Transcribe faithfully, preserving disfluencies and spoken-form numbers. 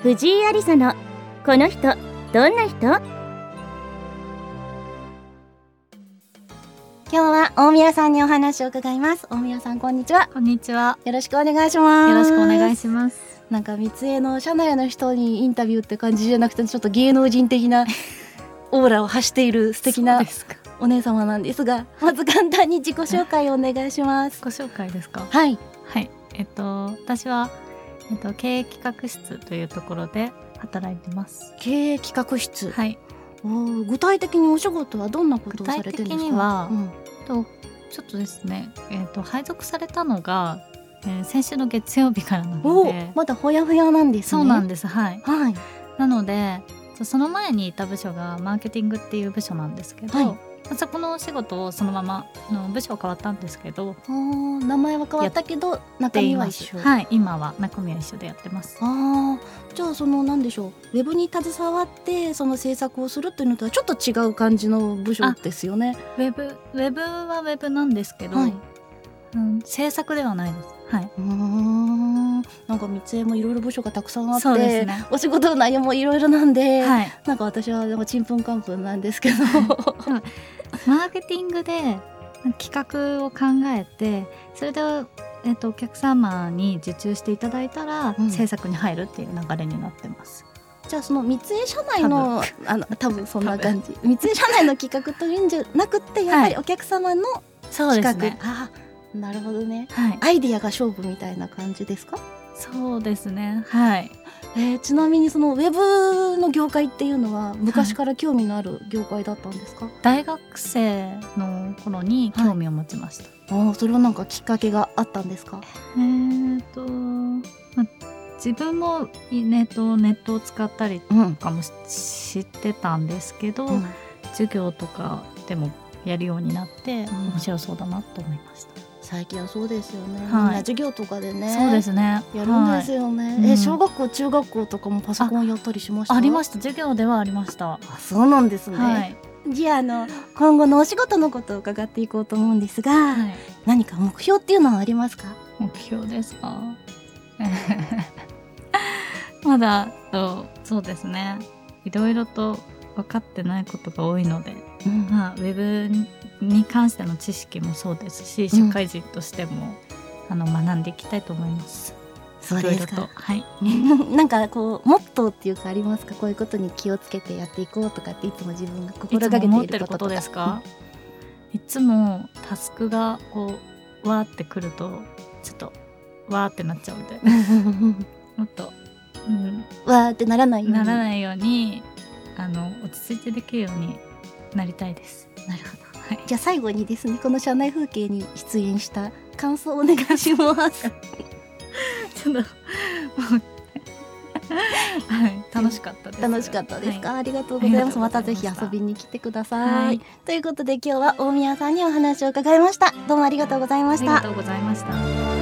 藤井有沙のこの人どんな人。今日は大宮さんにお話を伺います。大宮さん、こんにちは。 こんにちは。 よろしくお願いします。 よろしくお願いします。 なんか三重の社内の人にインタビューって感じじゃなくて、ちょっと芸能人的なオーラを発している素敵なお姉様なんですが、まず簡単に自己紹介をお願いします。 自己紹介ですか。 はいはい。えっと私は、えっと、経営企画室というところで働いてます。 経営企画室。 はい。 お、具体的にお仕事はどんなことをされてるんですか？ 具体的には、 うん、 とちょっとですね、えっと配属されたのが、えー、先週の月曜日からなので、 まだほやほやなんですね。 そうなんです。はい。 はい。 なのでその前にいた部署がマーケティングっていう部署なんですけど、はい、そこのお仕事をそのままの部署は変わったんですけど、 名前は変わったけど中身は一緒。 はい、今は中身は一緒でやってます。 あじゃあその何でしょう、ウェブに携わってその制作をするっていうのとはちょっと違う感じの部署ですよね。 ウェブウェブはウェブなんですけど、はい、うん、制作ではないです。はい、 うーん、なんか三重もいろいろ部署がたくさんあって、 そうですね、 お仕事の内容もいろいろなんで、 はい、 なんか私はちんぷんかんぷんなんですけどマーケティングで企画を考えて、それで、えっと、お客様に受注していただいたら、うん、制作に入るっていう流れになってます。 じゃあその三重社内のあの多分そんな感じ三重社内の企画というんじゃなくて、やっぱりお客様の企画、 そうですね。 あ、なるほどね、 はい、 アイディアが勝負みたいな感じですか？ そうですね。はい。 えー、ちなみにそのウェブの業界っていうのは昔から興味のある業界だったんですか？はい、 大学生の頃に興味を持ちました。 はい、あ、それはなんかきっかけがあったんですか？ えーと、ま、自分もネット、ネットを使ったりとかも知ってたんですけど、うん、授業とかでもやるようになって面白そうだなと思いました。 最近はそうですよね、はい、みんな授業とかでね、 そうですね、 やるんですよね、はい、え、小学校中学校とかもパソコンやったりしました？ あ, ありました。授業ではありました。 あ、そうなんですね、はい、じゃあ、あの今後のお仕事のことを伺っていこうと思うんですが、はい、何か目標っていうのはありますか？ 目標ですかまだと、そうですね、いろいろと分かってないことが多いので、うん、まあ、ウェブに関しての知識もそうですし、社会人としても、うん、あの学んでいきたいと思います。 そうですか。 はい、 なんかこうモットーっていうかありますか？こういうことに気をつけてやっていこうとかって、いつも自分が心がけていることとか。いつも思ってることですか？ いつもタスクがこうわーってくるとちょっとわーってなっちゃうんでもっと、うん、 わーってならないようにならないようにあの落ち着いてできるようになりたいです。 なるほど、はい、じゃあ最後にですね、この社内風景に出演した感想をお願いしますちょっとはい、楽しかったです。 楽しかったですか？はい、ありがとうございます。またぜひ遊びに来てください、はい、ということで今日は大宮さんにお話を伺いました。どうもありがとうございました。 ありがとうございました。